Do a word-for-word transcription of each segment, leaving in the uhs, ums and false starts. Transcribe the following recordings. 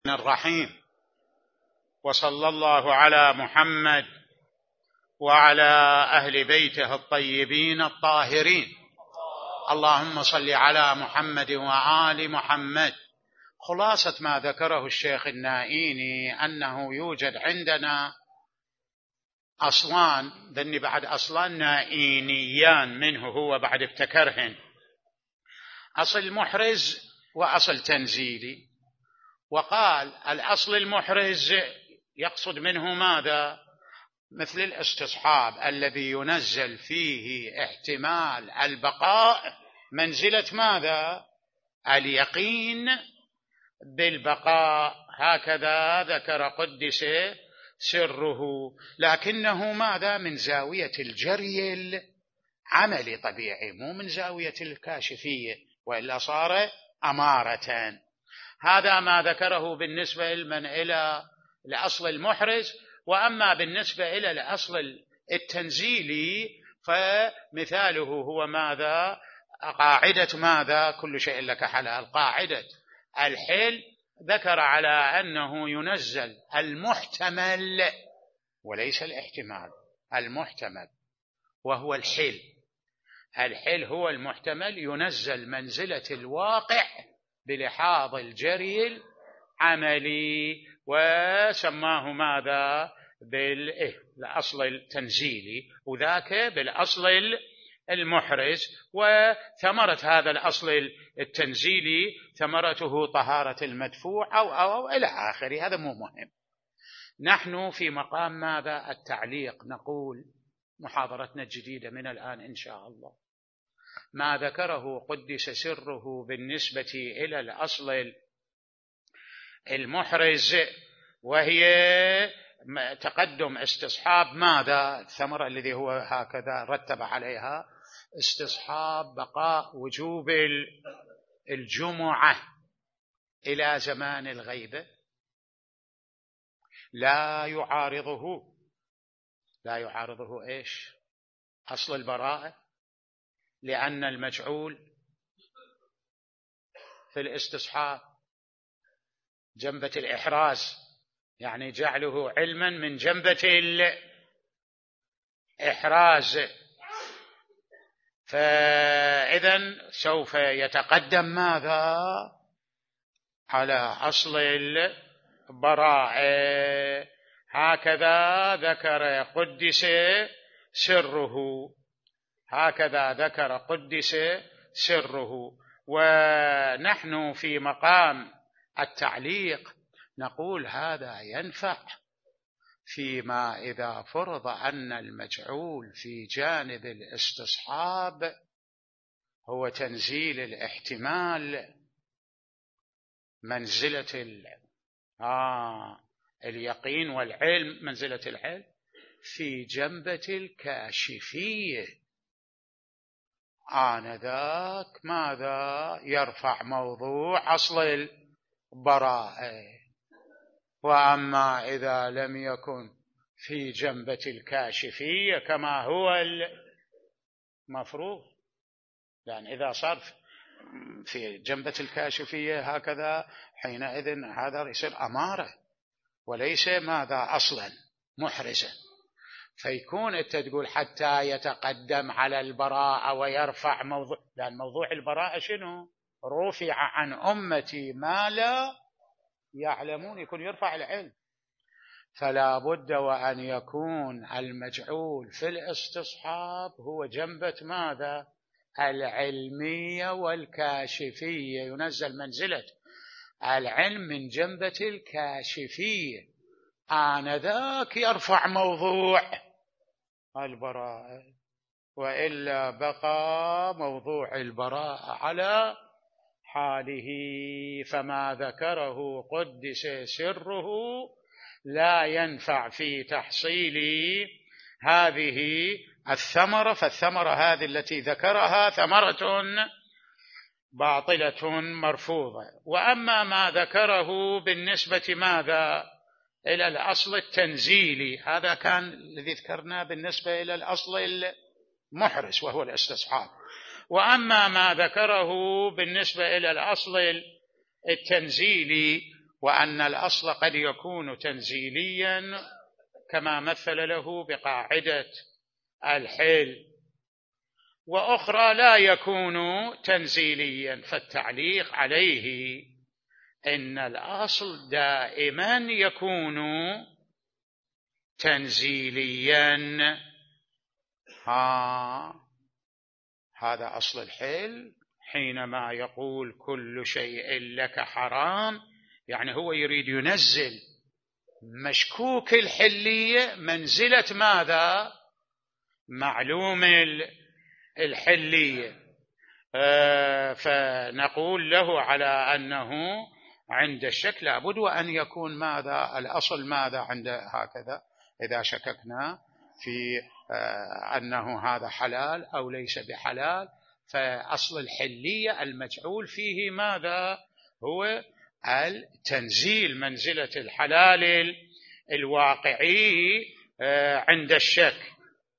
الرحيم، وصلى الله على محمد وعلى أهل بيته الطيبين الطاهرين. اللهم صل على محمد وآل محمد. خلاصة ما ذكره الشيخ النائيني أنه يوجد عندنا أصلان، ذني بعد أصلان نائينيان منه هو بعد ابتكرهن، أصل محرز وأصل تنزيلي. وقال الأصل المحرز يقصد منه ماذا؟ مثل الاستصحاب الذي ينزل فيه احتمال البقاء منزلة ماذا؟ اليقين بالبقاء، هكذا ذكر قدس سره، لكنه ماذا؟ من زاوية الجري العملي طبيعي، مو من زاوية الكاشفية، وإلا صار أمارة. هذا ما ذكره بالنسبة لمن إلى الأصل المحرز. وأما بالنسبة إلى الأصل التنزيلي فمثاله هو ماذا؟ قاعدة ماذا؟ كل شيء لك حلال. قاعدة الحل ذكر على أنه ينزل المحتمل وليس الاحتمال، المحتمل وهو الحل. الحل هو المحتمل، ينزل منزلة الواقع بلحاظ الجري العملي، وسماه ماذا؟ بالأصل التنزيلي، وذاك بالأصل المحرز. وثمرة هذا الأصل التنزيلي ثمرته طهارة المدفوع أو, أو, أو إلى آخره، هذا مو مهم. نحن في مقام ماذا؟ التعليق. نقول محاضرتنا الجديدة من الآن إن شاء الله ما ذكره قدس سره بالنسبة إلى الأصل المحرز، وهي تقدم استصحاب ماذا؟ الثمرة الذي هو هكذا رتب عليها استصحاب بقاء وجوب الجمعة إلى زمان الغيبة، لا يعارضه لا يعارضه إيش؟ أصل البراءة، لأن المجعول في الاستصحاب جنبة الإحراز، يعني جعله علما من جنبة الإحراز، فإذن سوف يتقدم ماذا؟ على أصل البراءة. هكذا ذكر قدس سره، هكذا ذكر قدس سره. ونحن في مقام التعليق نقول هذا ينفع فيما إذا فرض أن المجعول في جانب الاستصحاب هو تنزيل الاحتمال منزلة ال... آه اليقين والعلم منزلة العلم في جنبة الكاشفية، آنذاك ماذا؟ يرفع موضوع أصل البراءة. وأما إذا لم يكن في جنبة الكاشفية كما هو المفروض، يعني إذا صار في جنبة الكاشفية هكذا حينئذ هذا يصير أمارة وليس ماذا؟ أصلا محرزا. فيكون أنت تقول حتى يتقدم على البراءة ويرفع موضوع، لأن موضوع البراءة شنو؟ رفع عن أمتي ما لا يعلمون، يكون يرفع العلم. فلا بد وأن يكون المجعول في الاستصحاب هو جنبة ماذا؟ العلمية والكاشفية، ينزل منزلة العلم من جنبة الكاشفية، آنذاك يرفع موضوع البراءة، وإلا بقى موضوع البراءة على حاله. فما ذكره قدس سره لا ينفع في تحصيل هذه الثمرة، فالثمرة هذه التي ذكرها ثمرة باطلة مرفوضة. وأما ما ذكره بالنسبة ماذا؟ إلى الأصل التنزيلي، هذا كان الذي ذكرناه بالنسبة إلى الأصل المحرز وهو الاستصحاب. وأما ما ذكره بالنسبة إلى الأصل التنزيلي وأن الأصل قد يكون تنزيليا كما مثل له بقاعدة الحل، وأخرى لا يكون تنزيليا، فالتعليق عليه إن الأصل دائما يكون تنزيليا. ها هذا أصل الحل، حينما يقول كل شيء لك حرام، يعني هو يريد ينزل مشكوك الحلية منزلة ماذا؟ معلوم الحلية. فنقول له على أنه عند الشك لابد وأن يكون ماذا؟ الأصل ماذا عند هكذا؟ إذا شككنا في أنه هذا حلال أو ليس بحلال، فأصل الحلية المجعول فيه ماذا؟ هو التنزيل منزلة الحلال الواقعي عند الشك.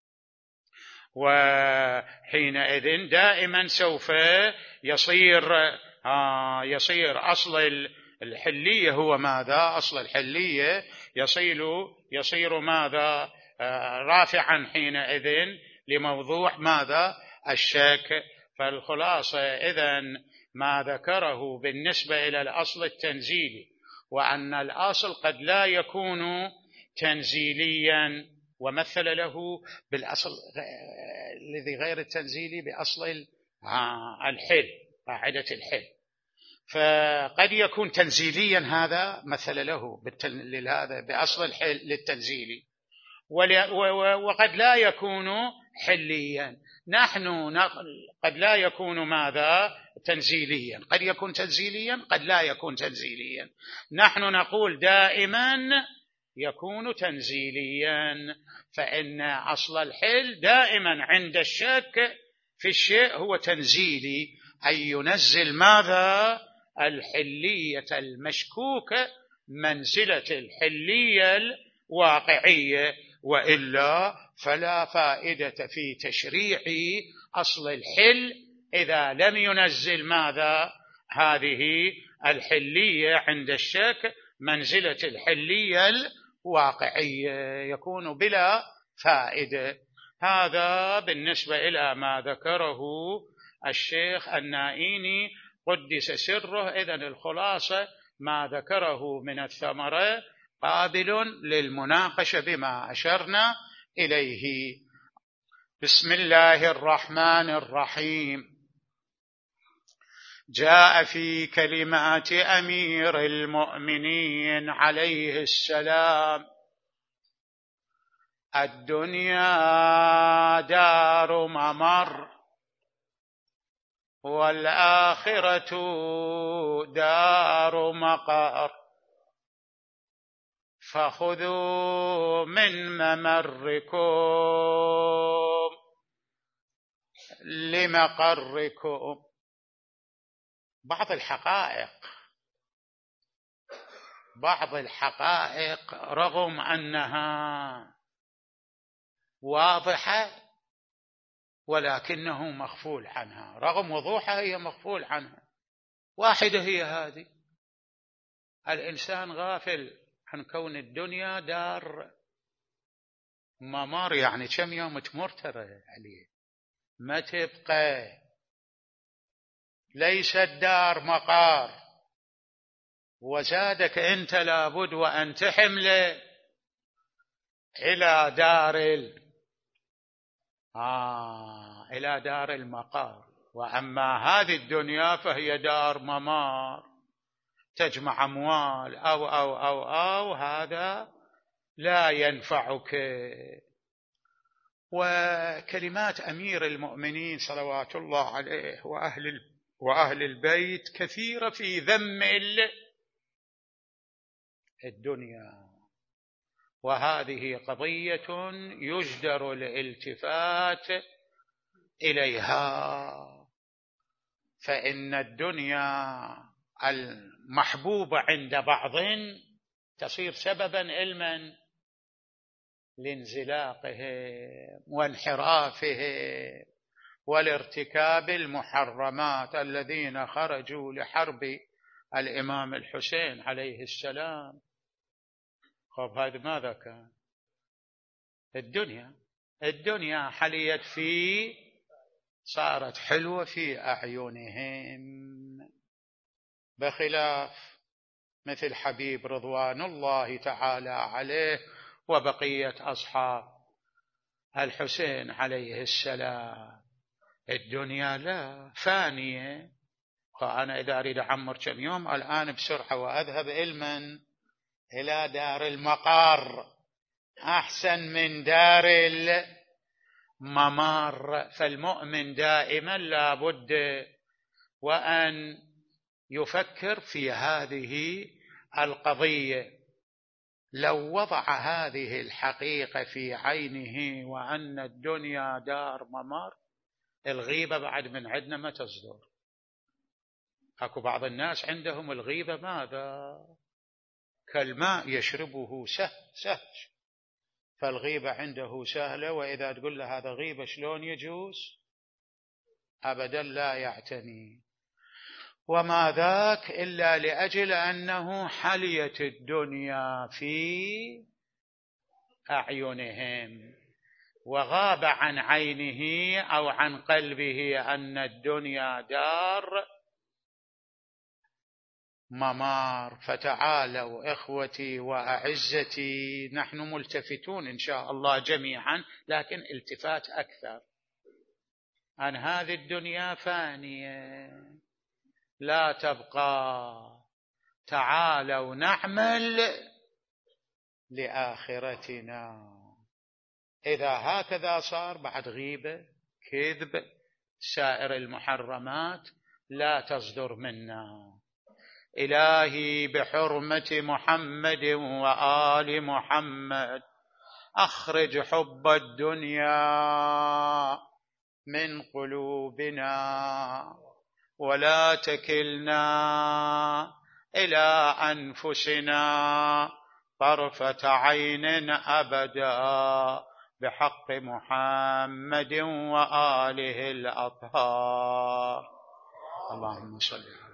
وحينئذ دائما سوف يصير يصير أصل الحلية هو ماذا؟ أصل الحلية يصير يصير ماذا؟ رافعا حينئذ لموضوع ماذا؟ الشك. فالخلاصة إذن ما ذكره بالنسبة إلى الأصل التنزيلي، وأن الأصل قد لا يكون تنزيليا، ومثل له بالأصل الذي غير التنزيلي بأصل الحل، قاعدة الحل. فقد يكون تنزيليا، هذا مثل له لهذا بأصل الحل للتنزيلي، وقد لا يكون حليا. نحن قد لا يكون ماذا؟ تنزيليا، قد يكون تنزيليا قد لا يكون تنزيليا. نحن نقول دائما يكون تنزيليا، فإن أصل الحل دائما عند الشك في الشيء هو تنزيلي، أي ينزل ماذا؟ الحلية المشكوكة منزلة الحلية الواقعية، وإلا فلا فائدة في تشريع أصل الحل إذا لم ينزل ماذا؟ هذه الحلية عند الشك منزلة الحلية الواقعية، يكون بلا فائدة. هذا بالنسبة إلى ما ذكره الشيخ النائيني قدس سره. إذن الخلاصة ما ذكره من الثمرة قابل للمناقشة بما أشرنا إليه. بسم الله الرحمن الرحيم. جاء في كلمات أمير المؤمنين عليه السلام: الدنيا دار ممر، والآخرة دار مقر، فخذوا من ممركم لمقركم. بعض الحقائق بعض الحقائق رغم أنها واضحة ولكنه مغفول عنها، رغم وضوحها هي مغفول عنها. واحدة هي هذه: الإنسان غافل عن كون الدنيا دار ممر، يعني كم يوم تمر ترى عليه ما تبقى، ليست دار مقار. وزادك أنت لابد وأن تحمل إلى دار ال... آه إلى دار المقار. وأما هذه الدنيا فهي دار ممار، تجمع أموال أو أو أو أو هذا لا ينفعك. وكلمات أمير المؤمنين صلوات الله عليه وأهل وأهل البيت كثيرة في ذم الدنيا، وهذه قضية يجدر الالتفات إليها. فإن الدنيا المحبوبة عند بعض تصير سببا علما لانزلاقه وانحرافه والارتكاب المحرمات. الذين خرجوا لحرب الإمام الحسين عليه السلام. خب هذا ماذا كان؟ الدنيا الدنيا حليت فيه، صارت حلوة في أعينهم، بخلاف مثل حبيب رضوان الله تعالى عليه وبقية أصحاب الحسين عليه السلام. الدنيا لا، فانية. فأنا إذا أريد أعمر كم يوم الآن بسرعة وأذهب علما إلى دار المقار أحسن من دار الممار. فالمؤمن دائما لا بد وأن يفكر في هذه القضية. لو وضع هذه الحقيقة في عينه وأن الدنيا دار ممار، الغيبة بعد من عندنا ما تصدر. أكو بعض الناس عندهم الغيبة ماذا؟ كالماء يشربه سهل سهل، فالغيبة عنده سهلة، وإذا تقول له هذا غيبة شلون يجوز؟ أبدا لا يعتني. وما ذاك إلا لأجل أنه حليت الدنيا في أعينهم، وغاب عن عينه أو عن قلبه أن الدنيا دار ممار. فتعالوا إخوتي وأعزتي، نحن ملتفتون إن شاء الله جميعا، لكن التفات أكثر عن هذه الدنيا فانية لا تبقى. تعالوا نعمل لآخرتنا. إذا هكذا صار بعد غيبة كذب سائر المحرمات لا تصدر منا. إلهي بحرمة محمد وآل محمد أخرج حب الدنيا من قلوبنا، ولا تكلنا إلى أنفسنا طرفة عين أبدا، بحق محمد وآله الأطهار. اللهم صل